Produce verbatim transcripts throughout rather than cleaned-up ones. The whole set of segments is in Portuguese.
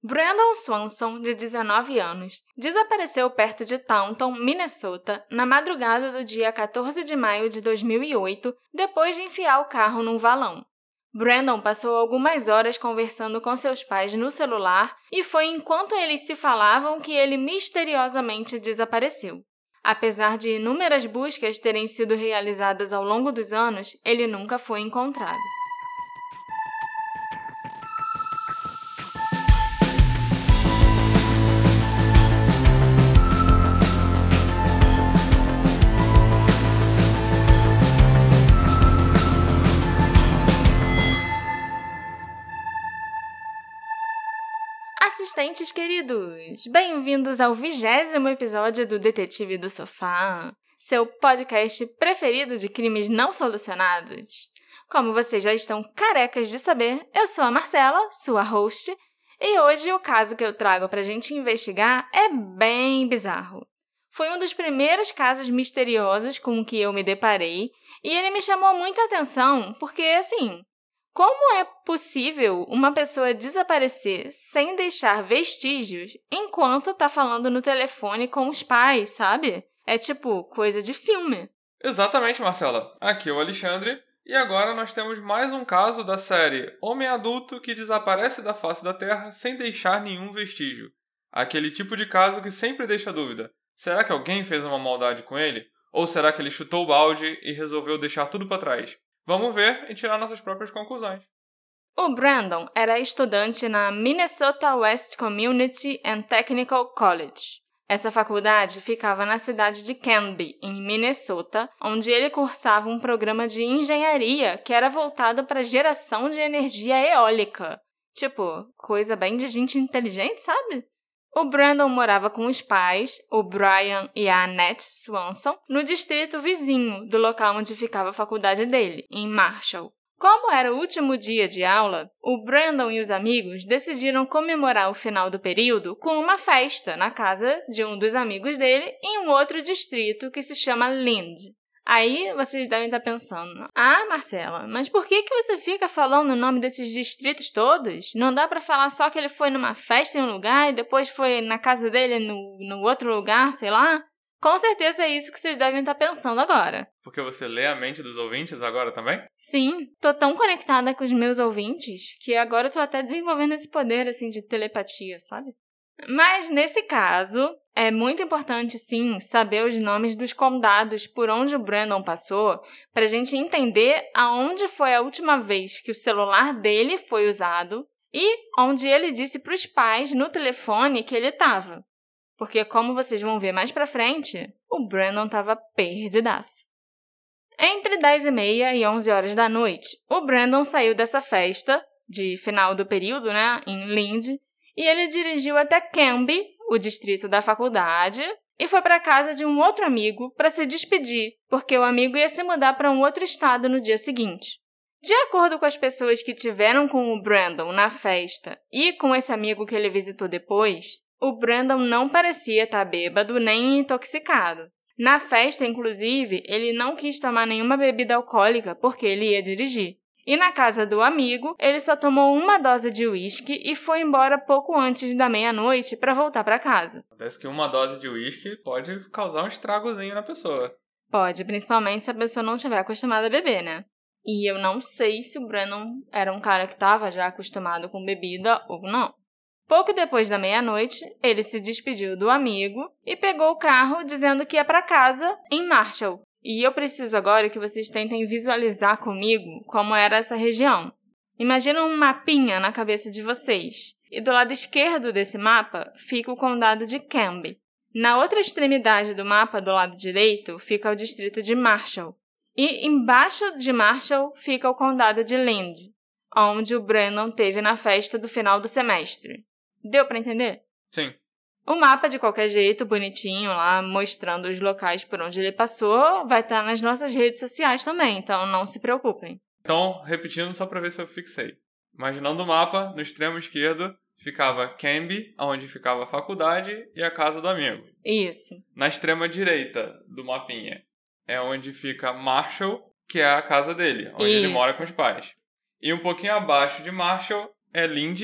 Brandon Swanson, de dezenove anos, desapareceu perto de Taunton, Minnesota, na madrugada do dia quatorze de maio de dois mil e oito, depois de enfiar o carro num valão. Brandon passou algumas horas conversando com seus pais no celular e foi enquanto eles se falavam que ele misteriosamente desapareceu. Apesar de inúmeras buscas terem sido realizadas ao longo dos anos, ele nunca foi encontrado. Assistentes queridos, bem-vindos ao vigésimo episódio do Detetive do Sofá, seu podcast preferido de crimes não solucionados. Como vocês já estão carecas de saber, eu sou a Marcela, sua host, e hoje o caso que eu trago pra gente investigar é bem bizarro. Foi um dos primeiros casos misteriosos com que eu me deparei, e ele me chamou muita atenção porque, assim... Como é possível uma pessoa desaparecer sem deixar vestígios enquanto tá falando no telefone com os pais, sabe? É tipo coisa de filme. Exatamente, Marcela. Aqui é o Alexandre e agora nós temos mais um caso da série Homem Adulto que desaparece da face da Terra sem deixar nenhum vestígio. Aquele tipo de caso que sempre deixa dúvida. Será que alguém fez uma maldade com ele? Ou será que ele chutou o balde e resolveu deixar tudo pra trás? Vamos ver e tirar nossas próprias conclusões. O Brandon era estudante na Minnesota West Community and Technical College. Essa faculdade ficava na cidade de Canby, em Minnesota, onde ele cursava um programa de engenharia que era voltado para geração de energia eólica. Tipo, coisa bem de gente inteligente, sabe? O Brandon morava com os pais, o Brian e a Annette Swanson, no distrito vizinho do local onde ficava a faculdade dele, em Marshall. Como era o último dia de aula, o Brandon e os amigos decidiram comemorar o final do período com uma festa na casa de um dos amigos dele em um outro distrito que se chama Lind. Aí vocês devem estar pensando, ah, Marcela, mas por que, que você fica falando o nome desses distritos todos? Não dá pra falar só que ele foi numa festa em um lugar e depois foi na casa dele no, no outro lugar, sei lá? Com certeza é isso que vocês devem estar pensando agora. Porque você lê a mente dos ouvintes agora também? Sim, tô tão conectada com os meus ouvintes que agora eu tô até desenvolvendo esse poder assim de telepatia, sabe? Mas, nesse caso, é muito importante, sim, saber os nomes dos condados por onde o Brandon passou pra gente entender aonde foi a última vez que o celular dele foi usado e onde ele disse pros pais no telefone que ele tava. Porque, como vocês vão ver mais pra frente, o Brandon tava perdidaço. Entre dez e meia e onze horas da noite, o Brandon saiu dessa festa, de final do período, né, em Lind, e ele dirigiu até Canby, o distrito da faculdade, e foi para casa de um outro amigo para se despedir, porque o amigo ia se mudar para um outro estado no dia seguinte. De acordo com as pessoas que tiveram com o Brandon na festa e com esse amigo que ele visitou depois, o Brandon não parecia estar bêbado nem intoxicado. Na festa, inclusive, ele não quis tomar nenhuma bebida alcoólica porque ele ia dirigir. E na casa do amigo, ele só tomou uma dose de uísque e foi embora pouco antes da meia-noite para voltar para casa. Parece que uma dose de uísque pode causar um estragozinho na pessoa. Pode, principalmente se a pessoa não estiver acostumada a beber, né? E eu não sei se o Brandon era um cara que estava já acostumado com bebida ou não. Pouco depois da meia-noite, ele se despediu do amigo e pegou o carro dizendo que ia para casa em Marshall. E eu preciso agora que vocês tentem visualizar comigo como era essa região. Imagina um mapinha na cabeça de vocês. E do lado esquerdo desse mapa fica o condado de Canby. Na outra extremidade do mapa, do lado direito, fica o distrito de Marshall. E embaixo de Marshall fica o condado de Lind, onde o Brandon teve na festa do final do semestre. Deu para entender? Sim. O mapa, de qualquer jeito, bonitinho lá, mostrando os locais por onde ele passou, vai estar nas nossas redes sociais também, então não se preocupem. Então, repetindo só para ver se eu fixei. Imaginando o mapa, no extremo esquerdo ficava Canby, onde ficava a faculdade, e a casa do amigo. Isso. Na extrema direita do mapinha é onde fica Marshall, que é a casa dele, onde Isso. ele mora com os pais. E um pouquinho abaixo de Marshall é Lind,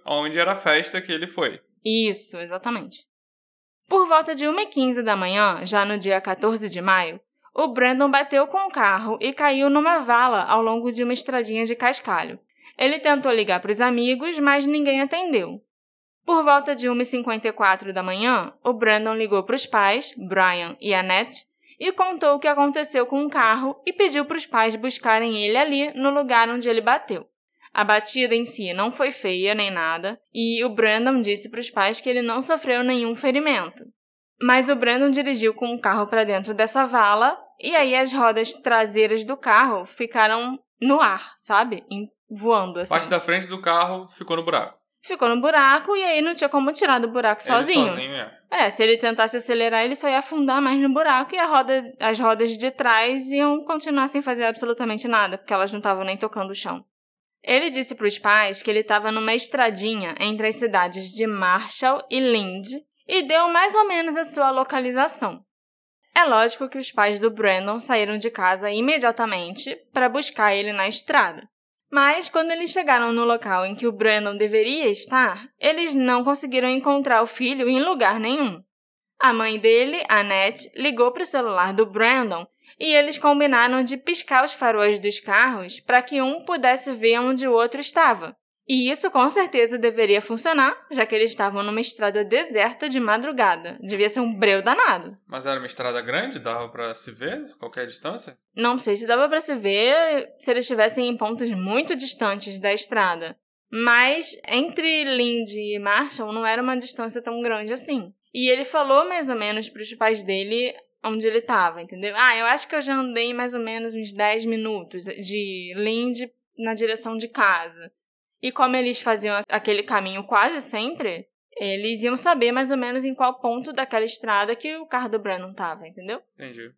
onde era a festa que ele foi. Isso, exatamente. Por volta de uma e quinze da manhã, já no dia quatorze de maio, o Brandon bateu com o carro e caiu numa vala ao longo de uma estradinha de cascalho. Ele tentou ligar para os amigos, mas ninguém atendeu. Por volta de uma e cinquenta e quatro da manhã, o Brandon ligou para os pais, Brian e Annette, e contou o que aconteceu com o carro e pediu para os pais buscarem ele ali no lugar onde ele bateu. A batida em si não foi feia nem nada, e o Brandon disse para os pais que ele não sofreu nenhum ferimento. Mas o Brandon dirigiu com o carro para dentro dessa vala, e aí as rodas traseiras do carro ficaram no ar, sabe? Voando assim. Parte da frente do carro ficou no buraco. Ficou no buraco e aí não tinha como tirar do buraco ele sozinho. sozinho, é. É, se ele tentasse acelerar, ele só ia afundar mais no buraco e a roda, as rodas de trás iam continuar sem fazer absolutamente nada, porque elas não estavam nem tocando o chão. Ele disse para os pais que ele estava numa estradinha entre as cidades de Marshall e Lind e deu mais ou menos a sua localização. É lógico que os pais do Brandon saíram de casa imediatamente para buscar ele na estrada. Mas, quando eles chegaram no local em que o Brandon deveria estar, eles não conseguiram encontrar o filho em lugar nenhum. A mãe dele, Annette, ligou para o celular do Brandon e eles combinaram de piscar os faróis dos carros para que um pudesse ver onde o outro estava. E isso com certeza deveria funcionar, já que eles estavam numa estrada deserta de madrugada. Devia ser um breu danado. Mas era uma estrada grande? Dava pra se ver a qualquer distância? Não sei se dava pra se ver se eles estivessem em pontos muito distantes da estrada. Mas entre Lind e Marshall não era uma distância tão grande assim. E ele falou mais ou menos pros pais dele onde ele estava, entendeu? Ah, eu acho que eu já andei mais ou menos uns dez minutos de Lind na direção de casa. E como eles faziam aquele caminho quase sempre, eles iam saber mais ou menos em qual ponto daquela estrada que o carro do Brandon estava, entendeu? Entendi.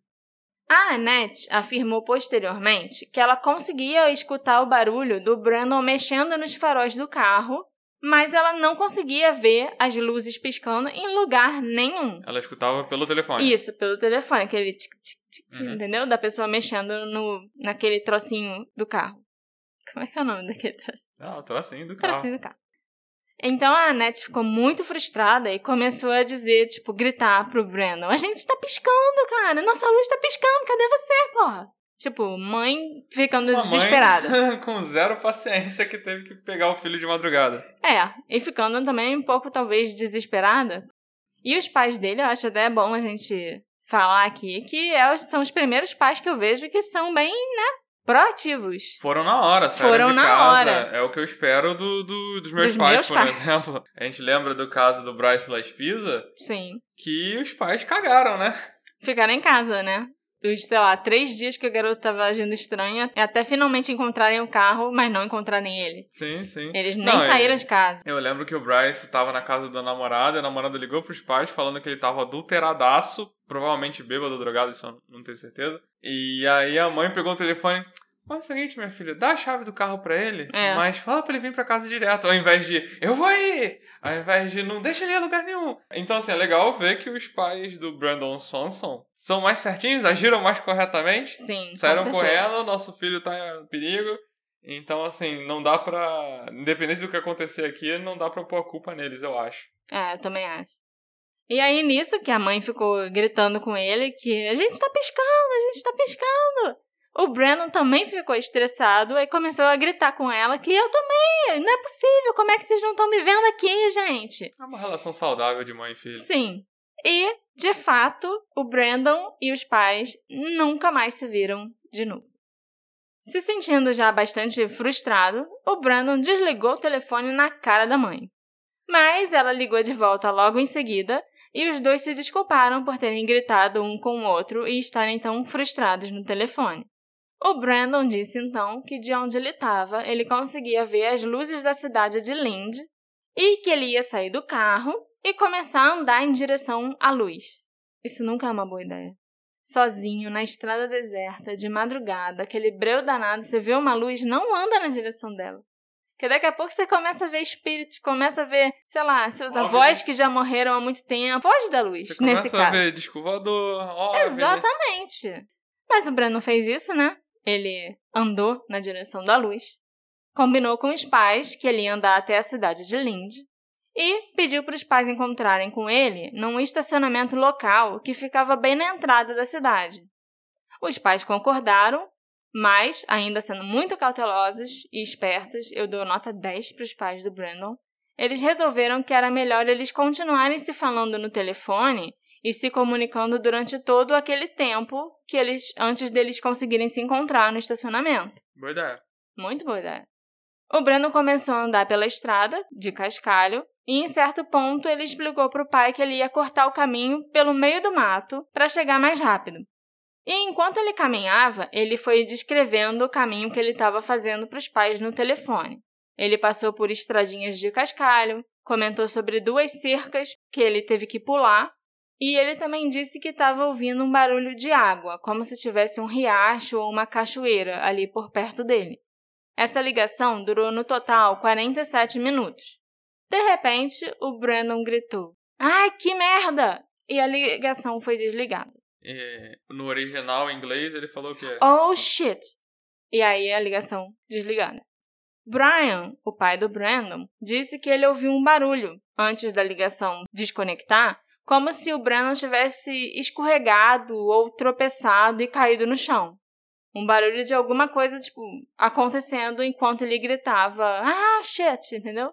A Annette afirmou posteriormente que ela conseguia escutar o barulho do Brandon mexendo nos faróis do carro, mas ela não conseguia ver as luzes piscando em lugar nenhum. Ela escutava pelo telefone. Isso, pelo telefone, aquele tic, tic, tic, uhum. entendeu? Da pessoa mexendo no, naquele trocinho do carro. Como é que é o nome daquele trocinho? Ah, o trocinho do carro. Trocinho do carro. Então a Annette ficou muito frustrada e começou a dizer, tipo, gritar pro Brandon: a gente tá piscando, cara, nossa luz tá piscando, cadê você, porra? Tipo, mãe ficando Uma desesperada. Mãe com zero paciência que teve que pegar o filho de madrugada. É, e ficando também um pouco, talvez, desesperada. E os pais dele, eu acho até bom a gente falar aqui, que é, são os primeiros pais que eu vejo que são bem, né, proativos. Foram na hora, saíram Foram de na casa. hora. É o que eu espero do, do, dos meus dos pais, meus por pais. exemplo. A gente lembra do caso do Bryce Laspisa? Sim. Que os pais cagaram, né? Ficaram em casa, né? Os, sei lá, três dias que o garoto tava agindo estranho, até finalmente encontrarem o carro, mas não encontrarem ele. Sim, sim. Eles nem não, saíram eu, de casa. Eu lembro que o Bryce tava na casa da namorada, e a namorada ligou pros pais falando que ele tava adulteradaço, provavelmente bêbado ou drogado, isso eu não tenho certeza. E aí a mãe pegou o telefone: mas é o seguinte, minha filha, dá a chave do carro pra ele, é. mas fala pra ele vir pra casa direto, ao invés de, eu vou aí, ao invés de, não deixa ele ir a lugar nenhum. Então, assim, é legal ver que os pais do Brandon Swanson são mais certinhos, agiram mais corretamente. Sim, saíram correndo, nosso filho tá em perigo. Então, assim, não dá pra, independente do que acontecer aqui, não dá pra pôr a culpa neles, eu acho. É, eu também acho. E aí, nisso, que a mãe ficou gritando com ele que a gente tá piscando, a gente tá piscando. O Brandon também ficou estressado e começou a gritar com ela que eu também, não é possível, como é que vocês não estão me vendo aqui, gente? É uma relação saudável de mãe e filho. Sim. E, de fato, o Brandon e os pais nunca mais se viram de novo. Se sentindo já bastante frustrado, o Brandon desligou o telefone na cara da mãe. Mas ela ligou de volta logo em seguida e os dois se desculparam por terem gritado um com o outro e estarem tão frustrados no telefone. O Brandon disse, então, que de onde ele estava, ele conseguia ver as luzes da cidade de Lind e que ele ia sair do carro e começar a andar em direção à luz. Isso nunca é uma boa ideia. Sozinho, na estrada deserta, de madrugada, aquele breu danado, você vê uma luz, não anda na direção dela. Porque daqui a pouco você começa a ver espíritos, começa a ver, sei lá, seus óbvio. avós que já morreram há muito tempo. Foge da luz, você nesse caso. Começa a ver disco voador, óbvio. Exatamente. Mas o Brandon fez isso, né? Ele andou na direção da luz, combinou com os pais que ele ia andar até a cidade de Linde e pediu para os pais encontrarem com ele num estacionamento local que ficava bem na entrada da cidade. Os pais concordaram, mas, ainda sendo muito cautelosos e espertos, eu dou nota dez para os pais do Brandon, eles resolveram que era melhor eles continuarem se falando no telefone e se comunicando durante todo aquele tempo que eles, antes deles conseguirem se encontrar no estacionamento. Boa ideia. Muito boa ideia. O Brandon começou a andar pela estrada, de cascalho, e em certo ponto ele explicou para o pai que ele ia cortar o caminho pelo meio do mato para chegar mais rápido. E enquanto ele caminhava, ele foi descrevendo o caminho que ele estava fazendo para os pais no telefone. Ele passou por estradinhas de cascalho, comentou sobre duas cercas que ele teve que pular, e ele também disse que estava ouvindo um barulho de água, como se tivesse um riacho ou uma cachoeira ali por perto dele. Essa ligação durou no total quarenta e sete minutos. De repente, o Brandon gritou, "Ai, que merda!" E a ligação foi desligada. E no original em inglês ele falou o quê? "Oh, shit!" E aí a ligação desligada. Brian, o pai do Brandon, disse que ele ouviu um barulho antes da ligação desconectar, como se o Brandon tivesse escorregado ou tropeçado e caído no chão. Um barulho de alguma coisa, tipo, acontecendo enquanto ele gritava, "Ah, shit!" Entendeu?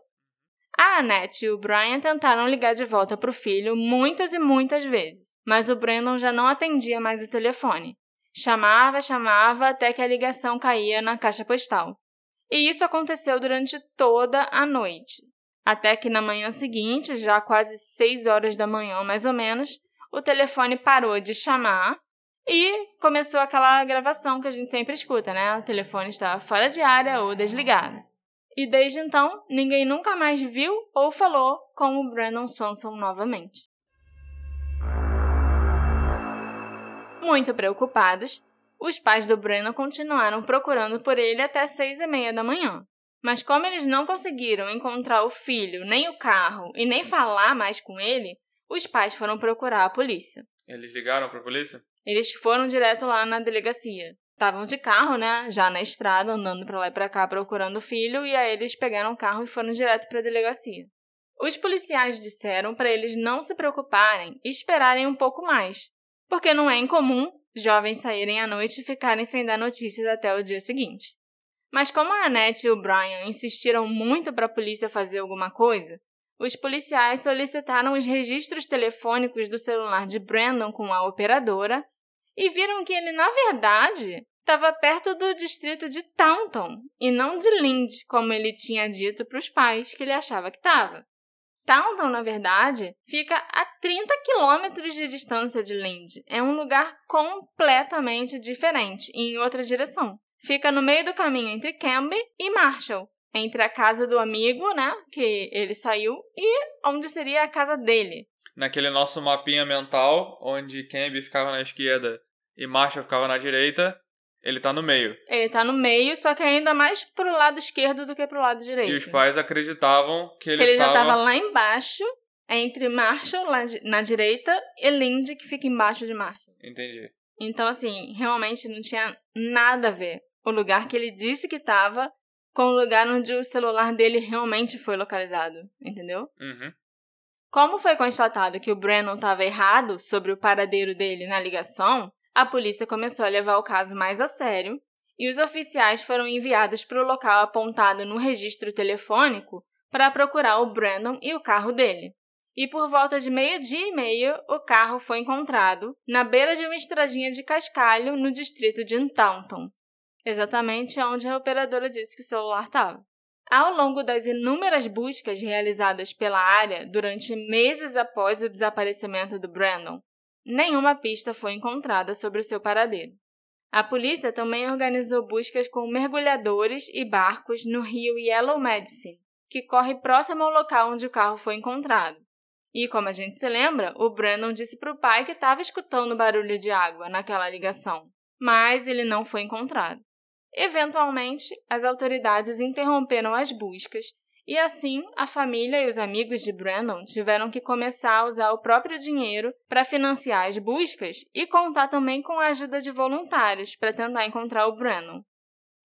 A Annette e o Brian tentaram ligar de volta para o filho muitas e muitas vezes, mas o Brandon já não atendia mais o telefone. Chamava, chamava, até que a ligação caía na caixa postal. E isso aconteceu durante toda a noite. Até que na manhã seguinte, já quase seis horas da manhã mais ou menos, o telefone parou de chamar e começou aquela gravação que a gente sempre escuta, né? O telefone está fora de área ou desligado. E desde então, ninguém nunca mais viu ou falou com o Brandon Swanson novamente. Muito preocupados, os pais do Brandon continuaram procurando por ele até seis e meia da manhã. Mas como eles não conseguiram encontrar o filho, nem o carro e nem falar mais com ele, os pais foram procurar a polícia. Eles ligaram para a polícia? Eles foram direto lá na delegacia. Estavam de carro, né? Já na estrada, andando para lá e para cá procurando o filho, e aí eles pegaram o carro e foram direto para a delegacia. Os policiais disseram para eles não se preocuparem e esperarem um pouco mais, porque não é incomum jovens saírem à noite e ficarem sem dar notícias até o dia seguinte. Mas como a Annette e o Brian insistiram muito para a polícia fazer alguma coisa, os policiais solicitaram os registros telefônicos do celular de Brandon com a operadora e viram que ele, na verdade, estava perto do distrito de Taunton e não de Linde, como ele tinha dito para os pais que ele achava que estava. Taunton, na verdade, fica a trinta quilômetros de distância de Linde. É um lugar completamente diferente, em outra direção. Fica no meio do caminho entre Canby e Marshall, entre a casa do amigo, né, que ele saiu, e onde seria a casa dele. Naquele nosso mapinha mental, onde Canby ficava na esquerda e Marshall ficava na direita, ele tá no meio. Ele tá no meio, só que ainda mais pro lado esquerdo do que pro lado direito. E os pais acreditavam que ele, que ele tava... já tava lá embaixo, entre Marshall, lá na direita, e Linde, que fica embaixo de Marshall. Entendi. Então, assim, realmente não tinha nada a ver o lugar que ele disse que tava com o lugar onde o celular dele realmente foi localizado, entendeu? Uhum. Como foi constatado que o Brandon estava errado sobre o paradeiro dele na ligação, a polícia começou a levar o caso mais a sério e os oficiais foram enviados para o local apontado no registro telefônico para procurar o Brandon e o carro dele. E por volta de meio-dia e meio, o carro foi encontrado na beira de uma estradinha de cascalho no distrito de Taunton, exatamente onde a operadora disse que o celular estava. Ao longo das inúmeras buscas realizadas pela área durante meses após o desaparecimento do Brandon, nenhuma pista foi encontrada sobre o seu paradeiro. A polícia também organizou buscas com mergulhadores e barcos no rio Yellow Medicine, que corre próximo ao local onde o carro foi encontrado. E, como a gente se lembra, o Brandon disse para o pai que estava escutando barulho de água naquela ligação, mas ele não foi encontrado. Eventualmente, as autoridades interromperam as buscas e, assim, a família e os amigos de Brandon tiveram que começar a usar o próprio dinheiro para financiar as buscas e contar também com a ajuda de voluntários para tentar encontrar o Brandon.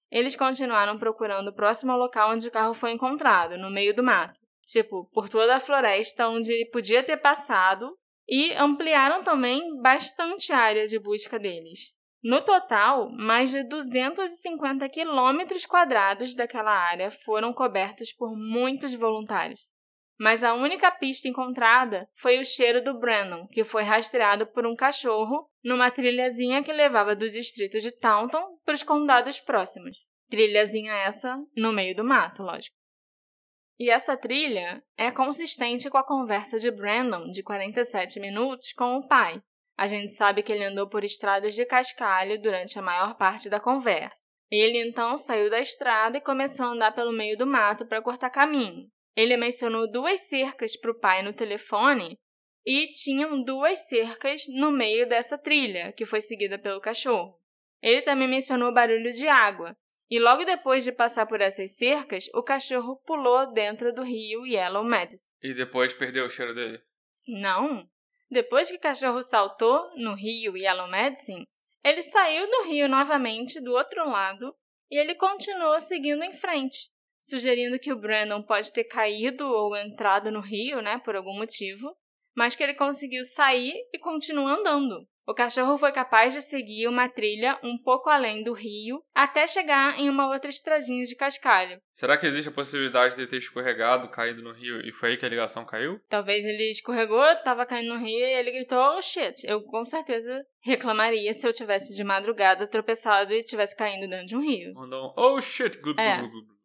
eles continuaram procurando próximo ao local onde o carro foi encontrado, no meio do mato. Tipo, por toda a floresta onde ele podia ter passado, e ampliaram também bastante a área de busca deles. No total, mais de duzentos e cinquenta quilômetros quadrados daquela área foram cobertos por muitos voluntários. Mas a única pista encontrada foi o cheiro do Brandon, que foi rastreado por um cachorro numa trilhazinha que levava do distrito de Taunton para os condados próximos. Trilhazinha essa no meio do mato, lógico. E essa trilha é consistente com a conversa de Brandon, de quarenta e sete minutos, com o pai. A gente sabe que ele andou por estradas de cascalho durante a maior parte da conversa. Ele então saiu da estrada e começou a andar pelo meio do mato para cortar caminho. Ele mencionou duas cercas para o pai no telefone e tinham duas cercas no meio dessa trilha, que foi seguida pelo cachorro. Ele também mencionou barulho de água. E logo depois de passar por essas cercas, o cachorro pulou dentro do rio Yellow Medicine. E depois perdeu o cheiro dele? Não. Depois que o cachorro saltou no rio Yellow Medicine, ele saiu do rio novamente do outro lado e ele continuou seguindo em frente, sugerindo que o Brandon pode ter caído ou entrado no rio, né, por algum motivo, mas que ele conseguiu sair e continuou andando. O cachorro foi capaz de seguir uma trilha um pouco além do rio até chegar em uma outra estradinha de cascalho. Será que existe a possibilidade de ele ter escorregado, caído no rio e foi aí que a ligação caiu? Talvez ele escorregou, estava caindo no rio e ele gritou, oh shit. Eu com certeza reclamaria se eu tivesse de madrugada tropeçado e tivesse caindo dentro de um rio. Mandou um oh shit. Glu, é. glu, glu, glu.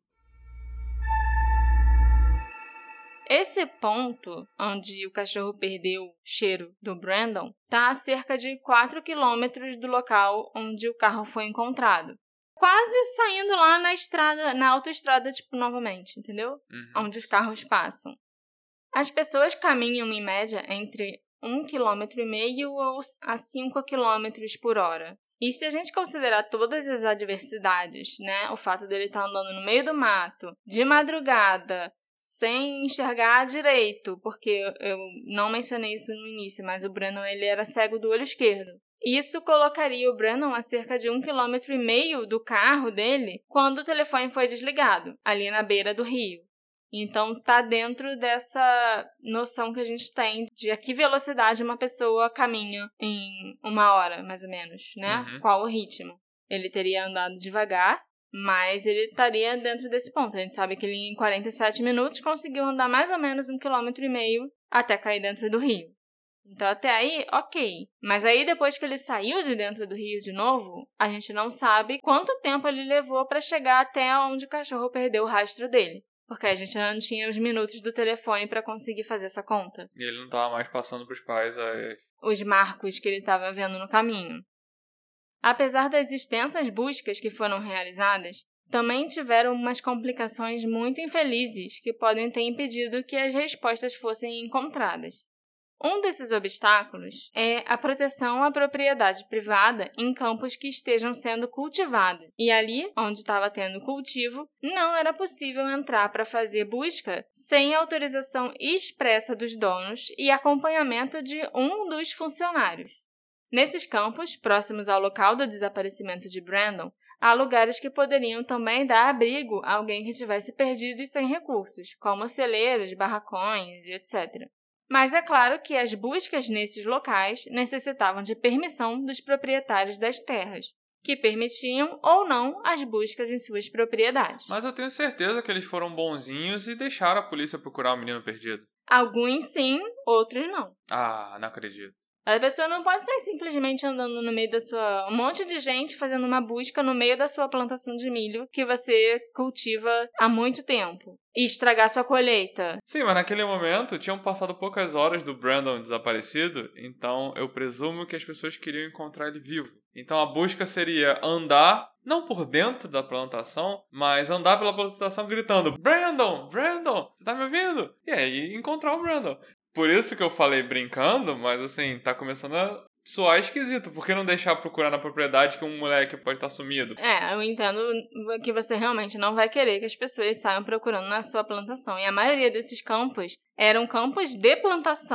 Esse ponto, onde o cachorro perdeu o cheiro do Brandon, está a cerca de quatro quilômetros do local onde o carro foi encontrado. Quase saindo lá na estrada, na autoestrada, tipo, novamente, entendeu? Uhum. Onde os carros passam. As pessoas caminham, em média, entre um quilômetro e meio ou a cinco quilômetros por hora. E se a gente considerar todas as adversidades, né? O fato dele estar andando no meio do mato, de madrugada, sem enxergar direito, porque eu não mencionei isso no início, mas o Brandon ele era cego do olho esquerdo. Isso colocaria o Brandon a cerca de um quilômetro e meio do carro dele quando o telefone foi desligado, ali na beira do rio. Então, tá dentro dessa noção que a gente tem de a que velocidade uma pessoa caminha em uma hora, mais ou menos, né? Uhum. Qual o ritmo. Ele teria andado devagar, mas ele estaria dentro desse ponto. A gente sabe que ele, em quarenta e sete minutos, conseguiu andar mais ou menos um quilômetro e meio até cair dentro do rio. Então, até aí, ok. Mas aí, depois que ele saiu de dentro do rio de novo, a gente não sabe quanto tempo ele levou para chegar até onde o cachorro perdeu o rastro dele. Porque a gente não tinha os minutos do telefone para conseguir fazer essa conta. E ele não estava mais passando para os pais as... os marcos que ele estava vendo no caminho. Apesar das extensas buscas que foram realizadas, também tiveram umas complicações muito infelizes que podem ter impedido que as respostas fossem encontradas. Um desses obstáculos é a proteção à propriedade privada em campos que estejam sendo cultivados. E ali, onde estava tendo cultivo, não era possível entrar para fazer busca sem autorização expressa dos donos e acompanhamento de um dos funcionários. Nesses campos, próximos ao local do desaparecimento de Brandon, há lugares que poderiam também dar abrigo a alguém que estivesse perdido e sem recursos, como celeiros, barracões e etcétera. Mas é claro que as buscas nesses locais necessitavam de permissão dos proprietários das terras, que permitiam ou não as buscas em suas propriedades. Mas eu tenho certeza que eles foram bonzinhos e deixaram a polícia procurar o menino perdido. Alguns sim, outros não. Ah, não acredito. A pessoa não pode sair simplesmente andando no meio da sua... Um monte de gente fazendo uma busca no meio da sua plantação de milho que você cultiva há muito tempo. E estragar sua colheita. Sim, mas naquele momento tinham passado poucas horas do Brandon desaparecido, então eu presumo que as pessoas queriam encontrar ele vivo. Então a busca seria andar, não por dentro da plantação, mas andar pela plantação gritando Brandon! Brandon! Você tá me ouvindo? E aí encontrar o Brandon. Por isso que eu falei brincando, mas assim, tá começando a soar esquisito. Por que não deixar procurar na propriedade que um moleque pode estar sumido? É, eu entendo que você realmente não vai querer que as pessoas saiam procurando na sua plantação. E a maioria desses campos eram campos de plantação.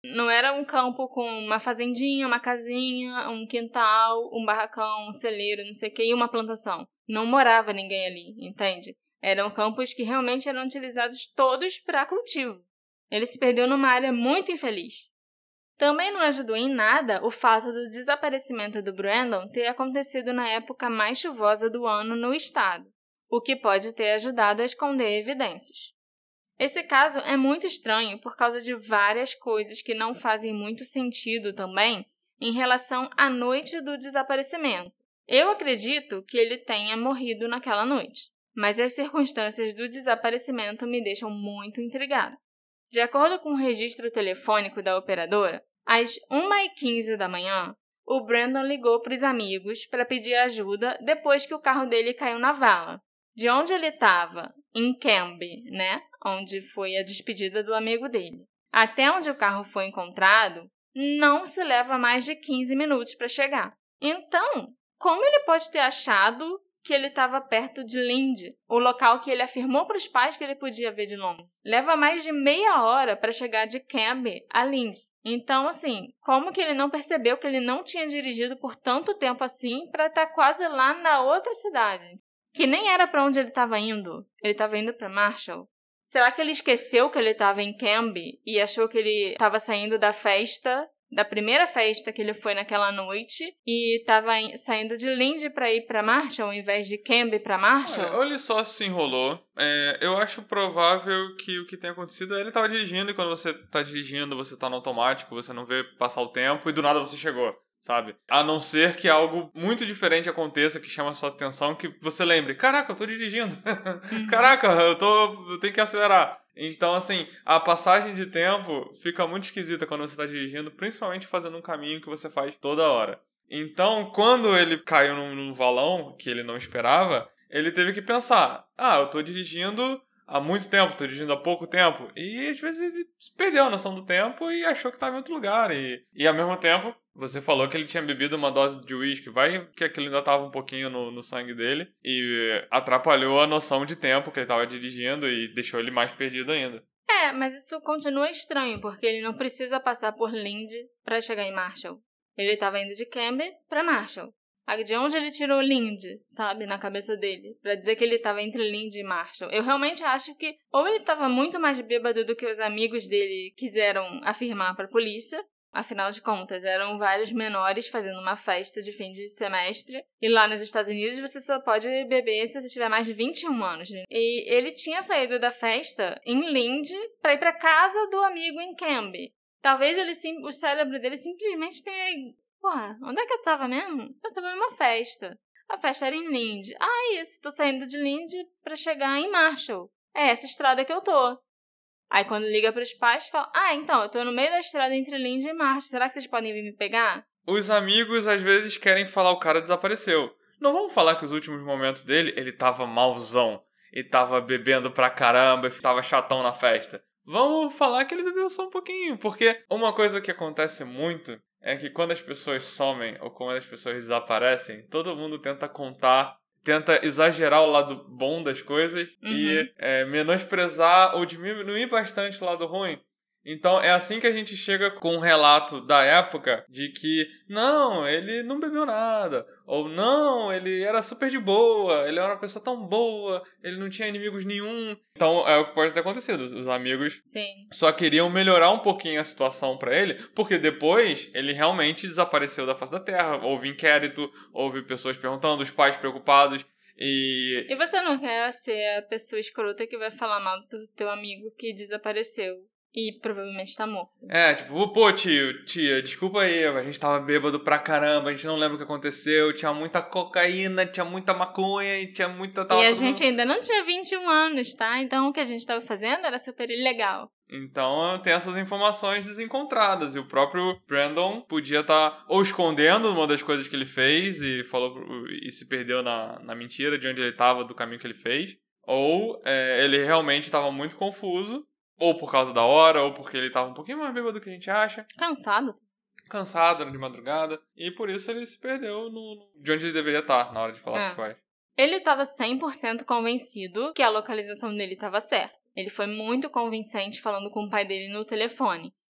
Não era um campo com uma fazendinha, uma casinha, um quintal, um barracão, um celeiro, não sei o que, e uma plantação. Não morava ninguém ali, entende? Eram campos que realmente eram utilizados todos para cultivo. Ele se perdeu numa área muito infeliz. Também não ajudou em nada o fato do desaparecimento do Brandon ter acontecido na época mais chuvosa do ano no estado, o que pode ter ajudado a esconder evidências. Esse caso é muito estranho por causa de várias coisas que não fazem muito sentido também em relação à noite do desaparecimento. Eu acredito que ele tenha morrido naquela noite, mas as circunstâncias do desaparecimento me deixam muito intrigada. De acordo com o registro telefônico da operadora, às uma e quinze da manhã, o Brandon ligou para os amigos para pedir ajuda depois que o carro dele caiu na vala. De onde ele estava, em Canby, né? Onde foi a despedida do amigo dele, até onde o carro foi encontrado, não se leva mais de quinze minutos para chegar. Então, como ele pode ter achado que ele estava perto de Lindy, o local que ele afirmou para os pais que ele podia ver de longe? Leva mais de meia hora para chegar de Canby a Lindy. Então, assim, como que ele não percebeu que ele não tinha dirigido por tanto tempo assim para estar quase lá na outra cidade? Que nem era para onde ele estava indo. Ele estava indo para Marshall. Será que ele esqueceu que ele estava em Canby e achou que ele estava saindo da festa, da primeira festa que ele foi naquela noite, e estava saindo de Lindy para ir para Marshall ao invés de Canby para Marshall? Olha, ou ele só se enrolou. É, eu acho provável que o que tenha acontecido é ele estava dirigindo e quando você está dirigindo, você está no automático, você não vê passar o tempo e do nada você chegou. Sabe? A não ser que algo muito diferente aconteça que chama a sua atenção, que você lembre, caraca, eu tô dirigindo. Uhum. Caraca, eu, tô, eu tenho que acelerar. Então, assim, a passagem de tempo fica muito esquisita quando você tá dirigindo, principalmente fazendo um caminho que você faz toda hora. Então, quando ele caiu num, num valão que ele não esperava, ele teve que pensar, ah, eu tô dirigindo há muito tempo, tô dirigindo há pouco tempo. E às vezes ele perdeu a noção do tempo e achou que estava em outro lugar. E, e ao mesmo tempo, você falou que ele tinha bebido uma dose de uísque, vai que aquilo ainda estava um pouquinho no, no sangue dele e atrapalhou a noção de tempo que ele estava dirigindo e deixou ele mais perdido ainda. É, mas isso continua estranho, porque ele não precisa passar por Lindy para chegar em Marshall. Ele estava indo de Canby para Marshall. De onde ele tirou Lindy, sabe, na cabeça dele, pra dizer que ele tava entre Lindy e Marshall? Eu realmente acho que ou ele tava muito mais bêbado do que os amigos dele quiseram afirmar pra polícia. Afinal de contas, eram vários menores fazendo uma festa de fim de semestre. E lá nos Estados Unidos você só pode beber se você tiver mais de vinte e um anos. Né? E ele tinha saído da festa em Lindy pra ir pra casa do amigo em Canby. Talvez ele, o cérebro dele simplesmente tenha... Porra, onde é que eu tava mesmo? Eu tava numa festa. A festa era em Lindy. Ah, isso, tô saindo de Lindy pra chegar em Marshall. É essa estrada que eu tô. Aí quando liga pros pais, fala, ah, então, eu tô no meio da estrada entre Lindy e Marshall. Será que vocês podem vir me pegar? Os amigos às vezes querem falar o cara desapareceu. Não vamos falar que os últimos momentos dele, ele tava malzão. Ele tava bebendo pra caramba, tava chatão na festa. Vamos falar que ele bebeu só um pouquinho. Porque uma coisa que acontece muito... é que quando as pessoas somem ou quando as pessoas desaparecem, todo mundo tenta contar, tenta exagerar o lado bom das coisas uhum. e é, menosprezar ou diminuir bastante o lado ruim. Então é assim que a gente chega com um relato da época de que não, ele não bebeu nada, ou não, ele era super de boa, ele era uma pessoa tão boa, ele não tinha inimigos nenhum. Então é o que pode ter acontecido, os amigos Sim. só queriam melhorar um pouquinho a situação pra ele, porque depois ele realmente desapareceu da face da terra, houve inquérito, houve pessoas perguntando, os pais preocupados. E... e você não quer ser a pessoa escrota que vai falar mal do teu amigo que desapareceu e provavelmente tá morto. É, tipo, pô, tio, tia, desculpa aí, a gente tava bêbado pra caramba, a gente não lembra o que aconteceu, tinha muita cocaína, tinha muita maconha e tinha muita... Tava e a gente mundo... ainda não tinha vinte e um anos, tá? Então o que a gente tava fazendo era super ilegal. Então tem essas informações desencontradas e o próprio Brandon podia estar tá ou escondendo uma das coisas que ele fez e falou e se perdeu na, na mentira de onde ele tava, do caminho que ele fez, ou é, ele realmente estava muito confuso, ou por causa da hora, ou porque ele estava um pouquinho mais bêbado do que a gente acha. Cansado. Cansado, de madrugada, e por isso ele se perdeu no, de onde ele deveria estar na hora de falar é. com os pais. Ele estava cem por cento convencido que a localização dele estava certa. Ele foi muito convincente falando com o pai dele no telefone.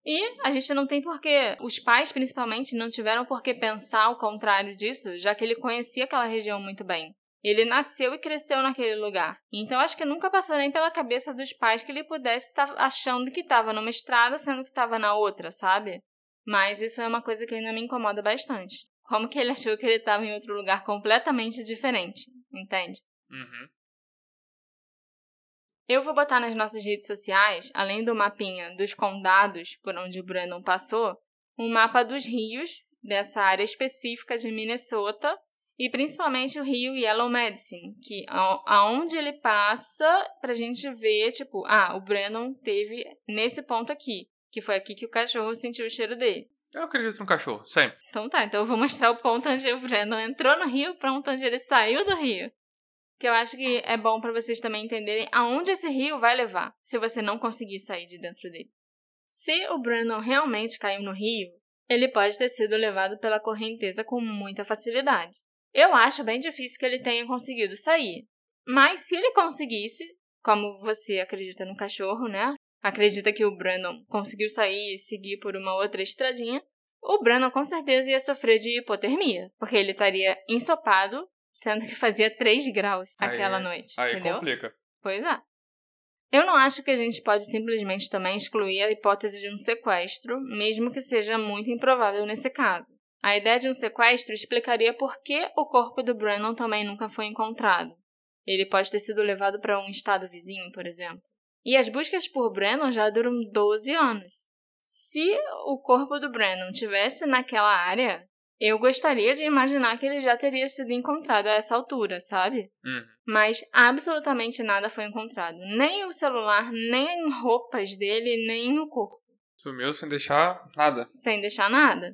E a gente não tem porquê, os pais principalmente não tiveram por que pensar ao contrário disso, já que ele conhecia aquela região muito bem. Ele nasceu e cresceu naquele lugar. Então, acho que nunca passou nem pela cabeça dos pais que ele pudesse estar achando que estava numa estrada, sendo que estava na outra, sabe? Mas isso é uma coisa que ainda me incomoda bastante. Como que ele achou que ele estava em outro lugar completamente diferente, entende? Uhum. Eu vou botar nas nossas redes sociais, além do mapinha dos condados por onde o Brandon passou, um mapa dos rios dessa área específica de Minnesota, e principalmente o rio Yellow Medicine, que aonde ele passa pra gente ver, tipo, ah, o Brandon teve nesse ponto aqui, que foi aqui que o cachorro sentiu o cheiro dele. Eu acredito no cachorro, sempre. Então tá, então eu vou mostrar o ponto onde o Brandon entrou no rio, o ponto onde ele saiu do rio. Que eu acho que é bom pra vocês também entenderem aonde esse rio vai levar, se você não conseguir sair de dentro dele. Se o Brandon realmente caiu no rio, ele pode ter sido levado pela correnteza com muita facilidade. Eu acho bem difícil que ele tenha conseguido sair. Mas se ele conseguisse, como você acredita no cachorro, né? Acredita que o Brandon conseguiu sair e seguir por uma outra estradinha, o Brandon com certeza ia sofrer de hipotermia, porque ele estaria ensopado, sendo que fazia três graus aquela aí, noite, aí entendeu? complica. Pois é. Eu não acho que a gente pode simplesmente também excluir a hipótese de um sequestro, mesmo que seja muito improvável nesse caso. A ideia de um sequestro explicaria por que o corpo do Brandon também nunca foi encontrado. Ele pode ter sido levado para um estado vizinho, por exemplo. E as buscas por Brandon já duram doze anos. Se o corpo do Brandon estivesse naquela área, eu gostaria de imaginar que ele já teria sido encontrado a essa altura, sabe? Uhum. Mas absolutamente nada foi encontrado. Nem o celular, nem roupas dele, nem o corpo. Sumiu sem deixar nada. Sem deixar nada.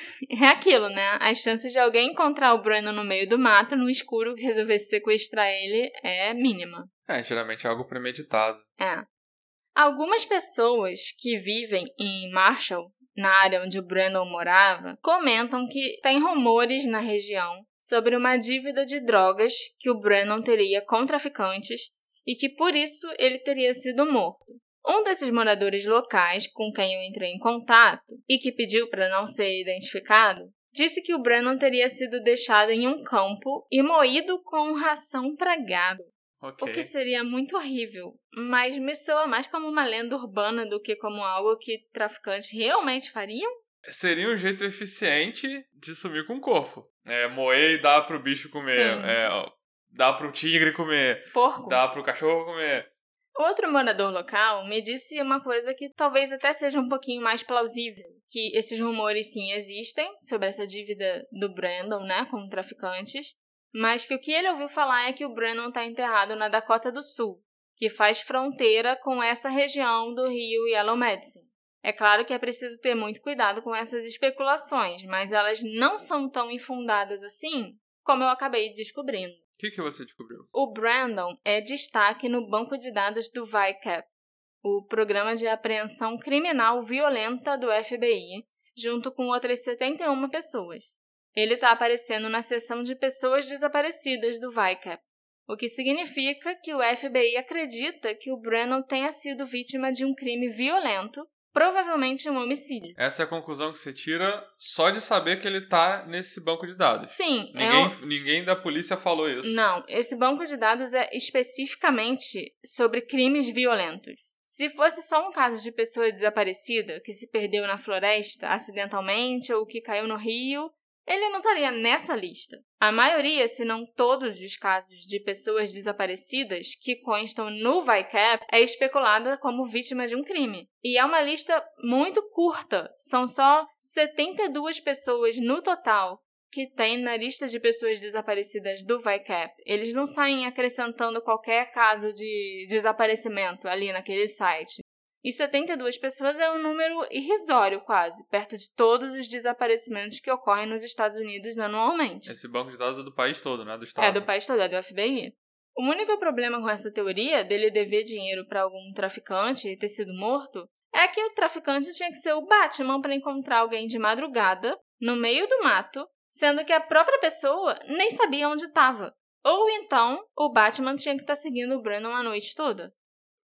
É aquilo, né? As chances de alguém encontrar o Brandon no meio do mato, no escuro, que resolvesse sequestrar ele, é mínima. É, geralmente é algo premeditado. É. Algumas pessoas que vivem em Marshall, na área onde o Brandon morava, comentam que tem rumores na região sobre uma dívida de drogas que o Brandon teria com traficantes e que por isso ele teria sido morto. Um desses moradores locais com quem eu entrei em contato e que pediu para não ser identificado, disse que o Brandon teria sido deixado em um campo e moído com ração para gado. Okay. O que seria muito horrível, mas me soa mais como uma lenda urbana do que como algo que traficantes realmente fariam? Seria um jeito eficiente de sumir com o corpo. É, moer e dar pro bicho comer. Sim. É, dar pro tigre comer. Porco. Dar pro cachorro comer. Outro morador local me disse uma coisa que talvez até seja um pouquinho mais plausível, que esses rumores sim existem sobre essa dívida do Brandon, né, com traficantes, mas que o que ele ouviu falar é que o Brandon está enterrado na Dakota do Sul, que faz fronteira com essa região do rio Yellow Medicine. É claro que é preciso ter muito cuidado com essas especulações, mas elas não são tão infundadas assim, como eu acabei descobrindo. O que, que você descobriu? O Brandon é destaque no banco de dados do V I C A P, o Programa de Apreensão Criminal Violenta do F B I, junto com outras setenta e uma pessoas. Ele está aparecendo na seção de pessoas desaparecidas do V I C A P, o que significa que o F B I acredita que o Brandon tenha sido vítima de um crime violento, provavelmente um homicídio. Essa é a conclusão que você tira só de saber que ele tá nesse banco de dados. Sim. Ninguém, é um... ninguém da polícia falou isso. Não, esse banco de dados é especificamente sobre crimes violentos. Se fosse só um caso de pessoa desaparecida, que se perdeu na floresta acidentalmente ou que caiu no rio, ele não estaria nessa lista. A maioria, se não todos os casos de pessoas desaparecidas que constam no V I C A P é especulada como vítima de um crime. E é uma lista muito curta. São só setenta e duas pessoas no total que tem na lista de pessoas desaparecidas do V I C A P. Eles não saem acrescentando qualquer caso de desaparecimento ali naquele site. E setenta e duas pessoas é um número irrisório quase, perto de todos os desaparecimentos que ocorrem nos Estados Unidos anualmente. Esse banco de dados é do país todo, não é do estado? É do país todo, é do F B I. O único problema com essa teoria dele dever dinheiro para algum traficante e ter sido morto é que o traficante tinha que ser o Batman para encontrar alguém de madrugada, no meio do mato, sendo que a própria pessoa nem sabia onde estava. Ou então, o Batman tinha que estar seguindo o Brandon a noite toda.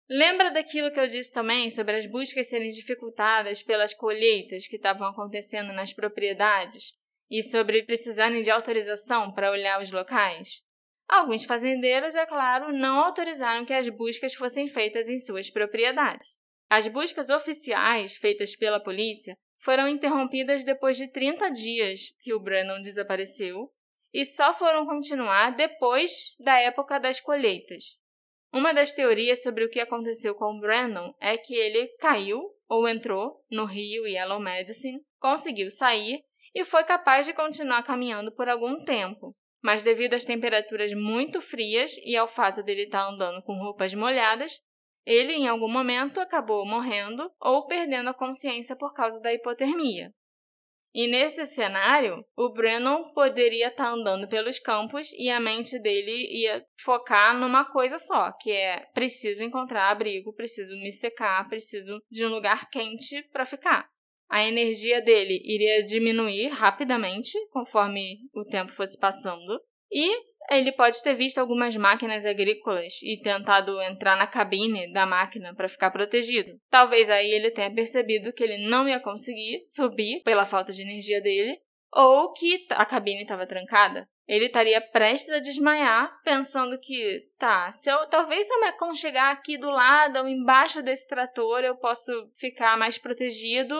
Lembra daquilo que eu disse também sobre as buscas serem dificultadas pelas colheitas que estavam acontecendo nas propriedades e sobre precisarem de autorização para olhar os locais? Alguns fazendeiros, é claro, não autorizaram que as buscas fossem feitas em suas propriedades. As buscas oficiais feitas pela polícia foram interrompidas depois de trinta dias que o Brannon desapareceu e só foram continuar depois da época das colheitas. Uma das teorias sobre o que aconteceu com o Brannon é que ele caiu ou entrou no rio Yellow Medicine, conseguiu sair e foi capaz de continuar caminhando por algum tempo. Mas devido às temperaturas muito frias e ao fato dele estar andando com roupas molhadas, ele em algum momento acabou morrendo ou perdendo a consciência por causa da hipotermia. E nesse cenário, o Brannon poderia estar andando pelos campos e a mente dele ia focar numa coisa só, que é preciso encontrar abrigo, preciso me secar, preciso de um lugar quente para ficar. A energia dele iria diminuir rapidamente conforme o tempo fosse passando e ele pode ter visto algumas máquinas agrícolas e tentado entrar na cabine da máquina para ficar protegido. Talvez aí ele tenha percebido que ele não ia conseguir subir pela falta de energia dele ou que a cabine estava trancada. Ele estaria prestes a desmaiar, pensando que, tá, se eu, talvez se eu me aconchegar aqui do lado ou embaixo desse trator eu posso ficar mais protegido.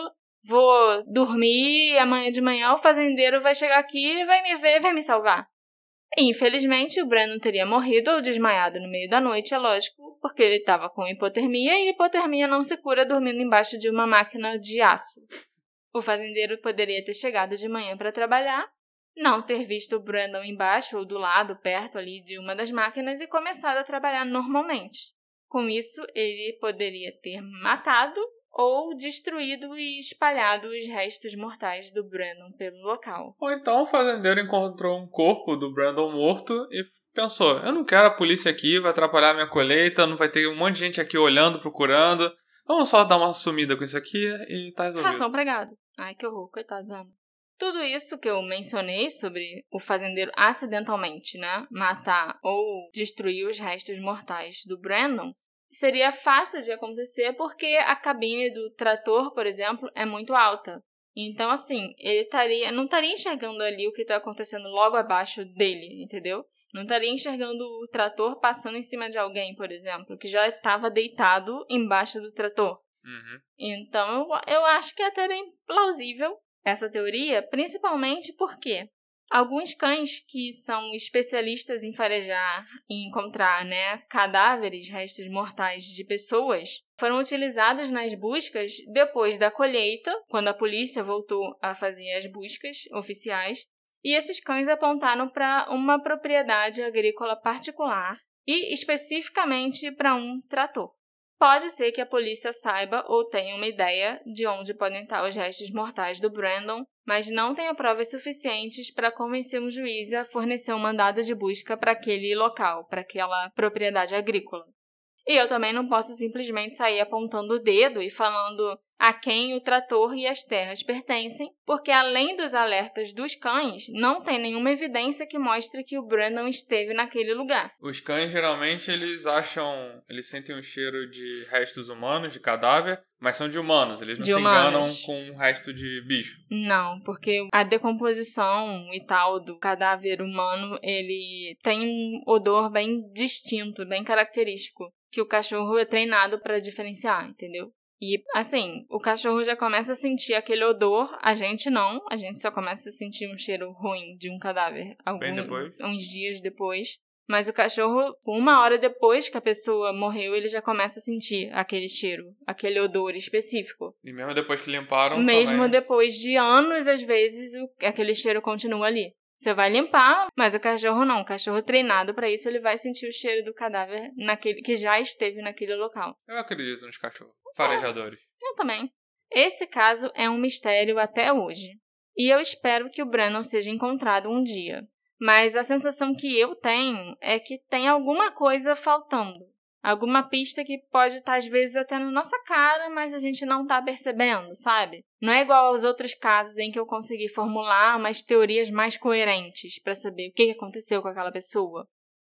Vou dormir e amanhã de manhã o fazendeiro vai chegar aqui, vai me ver e vai me salvar. Infelizmente, o Brannon teria morrido ou desmaiado no meio da noite, é lógico, porque ele estava com hipotermia e hipotermia não se cura dormindo embaixo de uma máquina de aço. O fazendeiro poderia ter chegado de manhã para trabalhar, não ter visto o Brannon embaixo ou do lado, perto ali de uma das máquinas e começado a trabalhar normalmente. Com isso, ele poderia ter matado ou destruído e espalhado os restos mortais do Brannon pelo local. Ou então o fazendeiro encontrou um corpo do Brannon morto e pensou, eu não quero a polícia aqui, vai atrapalhar a minha colheita, não vai ter um monte de gente aqui olhando, procurando, vamos só dar uma sumida com isso aqui e tá resolvido. Ração pra gado. Ai, que horror, coitado da Ana. Tudo isso que eu mencionei sobre o fazendeiro acidentalmente, né, matar ou destruir os restos mortais do Brannon, seria fácil de acontecer porque a cabine do trator, por exemplo, é muito alta. Então, assim, ele taria, não estaria enxergando ali o que está acontecendo logo abaixo dele, entendeu? Não estaria enxergando o trator passando em cima de alguém, por exemplo, que já estava deitado embaixo do trator. Uhum. Então, eu, eu acho que é até bem plausível essa teoria, principalmente porque alguns cães que são especialistas em farejar e encontrar, né, cadáveres, restos mortais de pessoas, foram utilizados nas buscas depois da colheita, quando a polícia voltou a fazer as buscas oficiais, e esses cães apontaram para uma propriedade agrícola particular e especificamente para um trator. Pode ser que a polícia saiba ou tenha uma ideia de onde podem estar os restos mortais do Brannon, mas não tenha provas suficientes para convencer um juiz a fornecer um mandado de busca para aquele local, para aquela propriedade agrícola. E eu também não posso simplesmente sair apontando o dedo e falando a quem o trator e as terras pertencem, porque além dos alertas dos cães, não tem nenhuma evidência que mostre que o Brannon esteve naquele lugar. Os cães, geralmente, eles acham... Eles sentem um cheiro de restos humanos, de cadáver, mas são de humanos. Eles não De se humanos. enganam com o resto de bicho. Não, porque a decomposição e tal do cadáver humano, ele tem um odor bem distinto, bem característico, que o cachorro é treinado para diferenciar, entendeu? E, assim, o cachorro já começa a sentir aquele odor, a gente não, a gente só começa a sentir um cheiro ruim de um cadáver algum, Bem depois. uns dias depois. Mas o cachorro, uma hora depois que a pessoa morreu, ele já começa a sentir aquele cheiro, aquele odor específico. E mesmo depois que limparam Mesmo também... depois de anos, às vezes, o, aquele cheiro continua ali. Você vai limpar, mas o cachorro não. O cachorro treinado para isso, ele vai sentir o cheiro do cadáver naquele, que já esteve naquele local. Eu acredito nos cachorros. Farejadores. Eu também. Esse caso é um mistério até hoje. E eu espero que o Brannon seja encontrado um dia. Mas a sensação que eu tenho é que tem alguma coisa faltando. Alguma pista que pode estar, às vezes, até na nossa cara, mas a gente não está percebendo, sabe? Não é igual aos outros casos em que eu consegui formular umas teorias mais coerentes para saber o que aconteceu com aquela pessoa.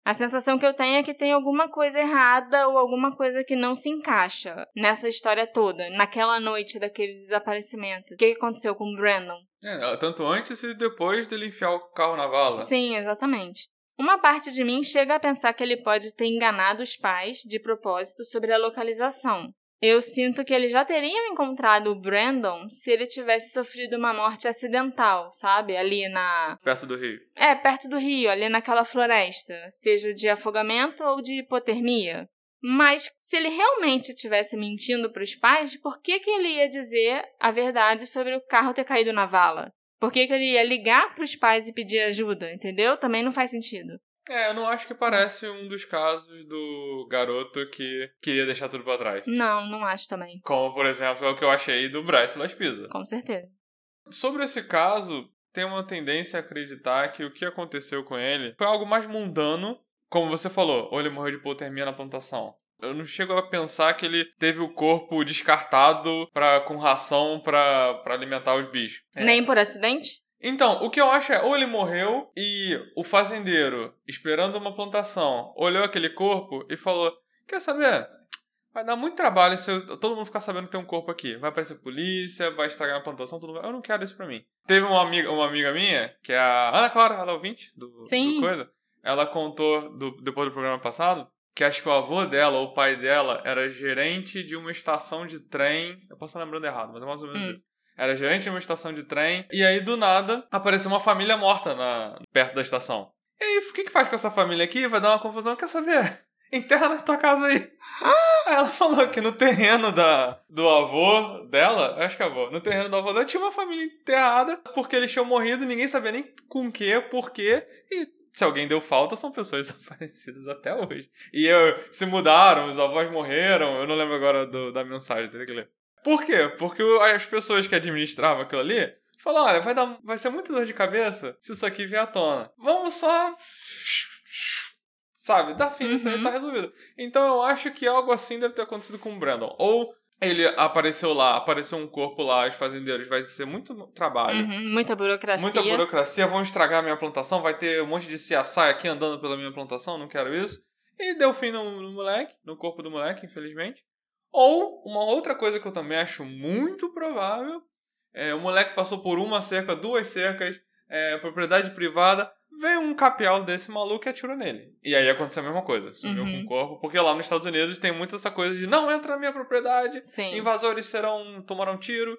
A sensação que eu tenho é que tem alguma coisa errada ou alguma coisa que não se encaixa nessa história toda, naquela noite daquele desaparecimento. O que aconteceu com o Brandon? É, tanto antes e depois dele enfiar o carro na vala. Sim, exatamente. Uma parte de mim chega a pensar que ele pode ter enganado os pais de propósito sobre a localização. Eu sinto que eles já teriam encontrado o Brandon se ele tivesse sofrido uma morte acidental, sabe? Ali na... Perto do rio. É, perto do rio, ali naquela floresta. Seja de afogamento ou de hipotermia. Mas se ele realmente estivesse mentindo para os pais, por que que ele ia dizer a verdade sobre o carro ter caído na vala? Por que que ele ia ligar para os pais e pedir ajuda, entendeu? Também não faz sentido. É, eu não acho que parece um dos casos do garoto que queria deixar tudo pra trás. Não, não acho também. Como, por exemplo, é o que eu achei do Bryce Las Pisa. Com certeza. Sobre esse caso, tem uma tendência a acreditar que o que aconteceu com ele foi algo mais mundano, como você falou, ou ele morreu de hipotermia na plantação. Eu não chego a pensar que ele teve o corpo descartado pra, com ração pra, pra alimentar os bichos. É. Nem por acidente? Então, o que eu acho é, ou ele morreu e o fazendeiro, esperando uma plantação, olhou aquele corpo e falou, quer saber? Vai dar muito trabalho se eu, todo mundo ficar sabendo que tem um corpo aqui. Vai aparecer polícia, vai estragar a plantação, tudo. Eu não quero isso pra mim. Teve uma amiga, uma amiga minha, que é a Ana Clara, ela é ouvinte do, do Coisa. Ela contou, do, depois do programa passado, que acho que o avô dela, ou o pai dela, era gerente de uma estação de trem. Eu posso estar lembrando errado, mas é mais ou menos hum. isso. Era gerente de uma estação de trem. E aí, do nada, apareceu uma família morta na, perto da estação. E aí, o que que faz com essa família aqui? Vai dar uma confusão. Quer saber? Enterra na tua casa aí. Aí ela falou que no terreno da, do avô dela, acho que é avô, no terreno do avô dela tinha uma família enterrada porque eles tinham morrido, ninguém sabia nem com o que, por quê. E se alguém deu falta, são pessoas desaparecidas até hoje. E eu, se mudaram, os avós morreram, eu não lembro agora do, da mensagem, teria que ler. Por quê? Porque as pessoas que administravam aquilo ali falaram, olha, vai, dar, vai ser muita dor de cabeça se isso aqui vier à tona. Vamos só... Sabe? Dá fim nisso uhum. aí, tá resolvido. Então eu acho que algo assim deve ter acontecido com o Brandon. Ou ele apareceu lá, apareceu um corpo lá, os fazendeiros, vai ser muito trabalho. Uhum. Muita burocracia. Muita burocracia, vão estragar a minha plantação, vai ter um monte de C S I aqui andando pela minha plantação, não quero isso. E deu fim no, no moleque, no corpo do moleque, infelizmente. Ou, uma outra coisa que eu também acho muito provável, é, o moleque passou por uma cerca, duas cercas, é, propriedade privada, veio um capial desse maluco e atirou nele. E aí aconteceu a mesma coisa, sumiu uhum. com o corpo, porque lá nos Estados Unidos tem muito essa coisa de não entra na minha propriedade, Sim. invasores serão, tomarão tiro.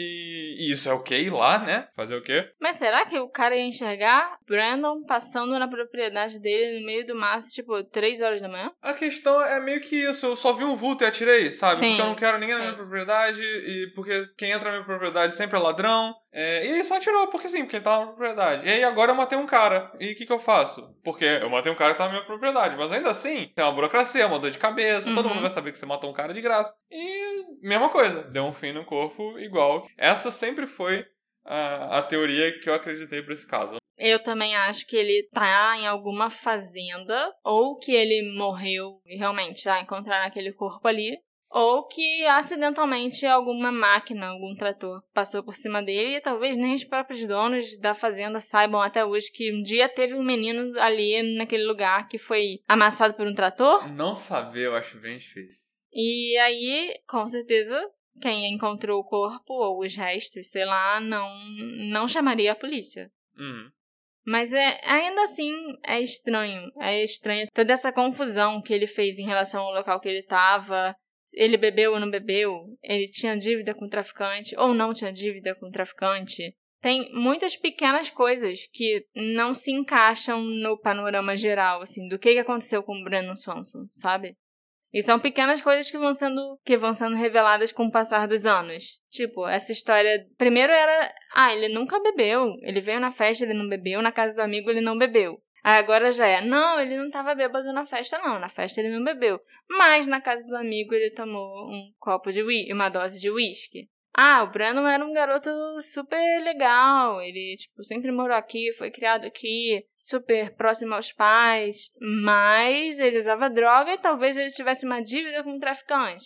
E, e isso é o que ir lá, né? Fazer o quê? Mas será que o cara ia enxergar Brandon passando na propriedade dele no meio do mato, tipo, três horas da manhã? A questão é meio que isso. Eu só vi um vulto e atirei, sabe? Sim, porque eu não quero ninguém sim. na minha propriedade e porque quem entra na minha propriedade sempre é ladrão. É, e aí só atirou, porque sim, porque ele tava na propriedade. E aí agora eu matei um cara. E o que que eu faço? Porque eu matei um cara que tava na minha propriedade. Mas ainda assim, tem uma burocracia, uma dor de cabeça. Uhum. Todo mundo vai saber que você matou um cara de graça. E mesma coisa. Deu um fim no corpo igual. Essa sempre foi a, a teoria que eu acreditei pra esse caso. Eu também acho que ele tá em alguma fazenda. Ou que ele morreu e realmente já encontraram aquele corpo ali. Ou que acidentalmente alguma máquina, algum trator passou por cima dele e talvez nem os próprios donos da fazenda saibam até hoje que um dia teve um menino ali naquele lugar que foi amassado por um trator. Não saber, eu acho bem difícil. E aí, com certeza, quem encontrou o corpo ou os restos, sei lá, não, não chamaria a polícia. Uhum. Mas é, ainda assim é estranho. É estranho toda essa confusão que ele fez em relação ao local que ele estava. Ele bebeu ou não bebeu? Ele tinha dívida com o traficante ou não tinha dívida com o traficante? Tem muitas pequenas coisas que não se encaixam no panorama geral, assim, do que aconteceu com o Brandon Swanson, sabe? E são pequenas coisas que vão sendo, que vão sendo reveladas com o passar dos anos. Tipo, essa história... Primeiro era... Ah, ele nunca bebeu. Ele veio na festa, ele não bebeu. Na casa do amigo, ele não bebeu. Aí agora já é... Não, ele não tava bêbado na festa, não. Na festa ele não bebeu. Mas na casa do amigo, ele tomou um copo de uísque, uma dose de uísque. Ah, o Brandon era um garoto super legal, ele, tipo, sempre morou aqui, foi criado aqui, super próximo aos pais, mas ele usava droga e talvez ele tivesse uma dívida com um traficante.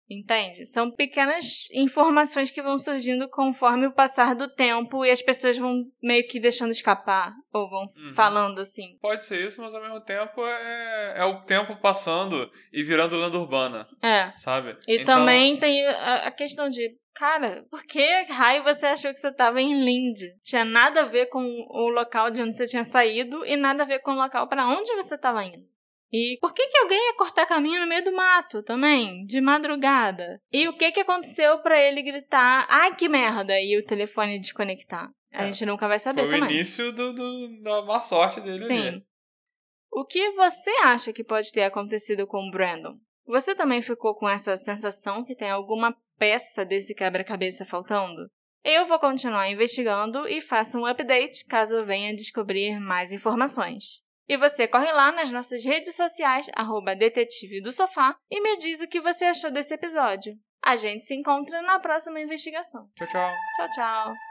Entende? São pequenas informações que vão surgindo conforme o passar do tempo e as pessoas vão meio que deixando escapar, ou vão uhum. falando assim. Pode ser isso, mas ao mesmo tempo é, é o tempo passando e virando lenda urbana. É. Sabe? E então... também tem a, a questão de, cara, por que raio você achou que você estava em Lind? Tinha nada a ver com o local de onde você tinha saído e nada a ver com o local para onde você estava indo. E por que que alguém ia cortar caminho no meio do mato também, de madrugada? E o que que aconteceu pra ele gritar, ai que merda, e o telefone desconectar? A é, gente nunca vai saber foi também. Foi o início do, do, da má sorte dele. Sim. Ali. O que você acha que pode ter acontecido com o Brandon? Você também ficou com essa sensação que tem alguma peça desse quebra-cabeça faltando? Eu vou continuar investigando e faço um update caso eu venha descobrir mais informações. E você corre lá nas nossas redes sociais, arroba Detetive do Sofá, e me diz o que você achou desse episódio. A gente se encontra na próxima investigação. Tchau, tchau. Tchau, tchau.